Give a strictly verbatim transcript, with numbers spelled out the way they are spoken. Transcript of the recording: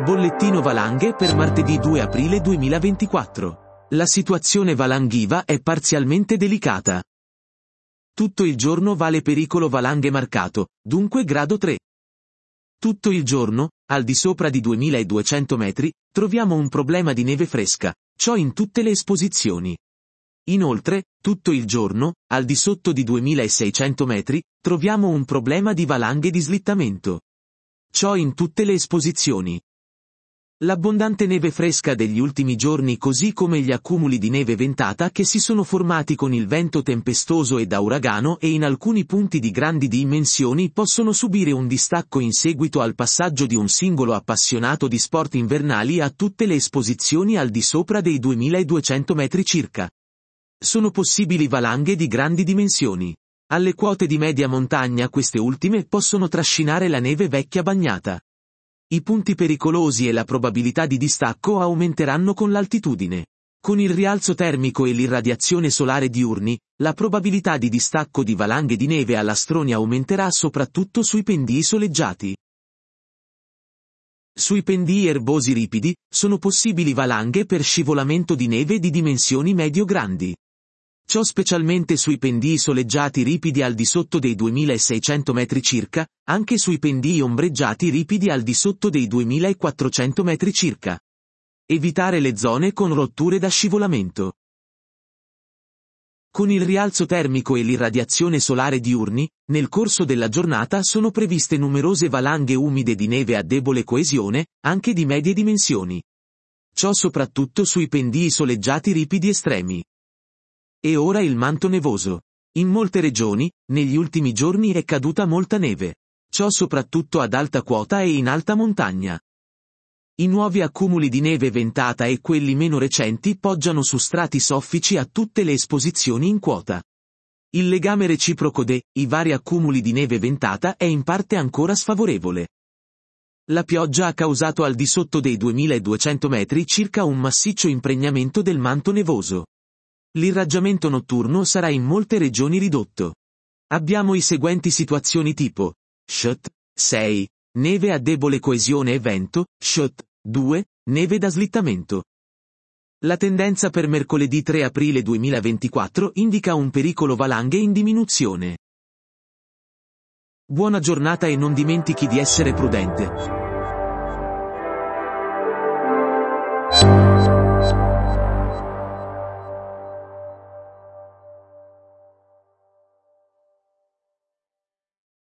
Bollettino valanghe per martedì due aprile duemilaventiquattro. La situazione valanghiva è parzialmente delicata. Tutto il giorno vale pericolo valanghe marcato, dunque grado tre. Tutto il giorno, al di sopra di duemiladuecento metri, troviamo un problema di neve fresca, ciò in tutte le esposizioni. Inoltre, tutto il giorno, al di sotto di duemilaseicento metri, troviamo un problema di valanghe di slittamento. Ciò in tutte le esposizioni. L'abbondante neve fresca degli ultimi giorni così come gli accumuli di neve ventata che si sono formati con il vento tempestoso e da uragano e in alcuni punti di grandi dimensioni possono subire un distacco in seguito al passaggio di un singolo appassionato di sport invernali a tutte le esposizioni al di sopra dei duemiladuecento metri circa. Sono possibili valanghe di grandi dimensioni. Alle quote di media montagna queste ultime possono trascinare la neve vecchia bagnata. I punti pericolosi e la probabilità di distacco aumenteranno con l'altitudine. Con il rialzo termico e l'irradiazione solare diurni, la probabilità di distacco di valanghe di neve a lastroni aumenterà soprattutto sui pendii soleggiati. Sui pendii erbosi ripidi, sono possibili valanghe per scivolamento di neve di dimensioni medio-grandi. Ciò specialmente sui pendii soleggiati ripidi al di sotto dei duemilaseicento metri circa, anche sui pendii ombreggiati ripidi al di sotto dei duemilaquattrocento metri circa. Evitare le zone con rotture da scivolamento. Con il rialzo termico e l'irradiazione solare diurni, nel corso della giornata sono previste numerose valanghe umide di neve a debole coesione, anche di medie dimensioni. Ciò soprattutto sui pendii soleggiati ripidi estremi. E ora il manto nevoso. In molte regioni, negli ultimi giorni è caduta molta neve. Ciò soprattutto ad alta quota e in alta montagna. I nuovi accumuli di neve ventata e quelli meno recenti poggiano su strati soffici a tutte le esposizioni in quota. Il legame reciproco de, i vari accumuli di neve ventata è in parte ancora sfavorevole. La pioggia ha causato al di sotto dei duemiladuecento metri circa un massiccio impregnamento del manto nevoso. L'irraggiamento notturno sarà in molte regioni ridotto. Abbiamo i seguenti situazioni tipo: S H T sei, neve a debole coesione e vento, S H T due, neve da slittamento. La tendenza per mercoledì tre aprile duemilaventiquattro indica un pericolo valanghe in diminuzione. Buona giornata e non dimentichi di essere prudente.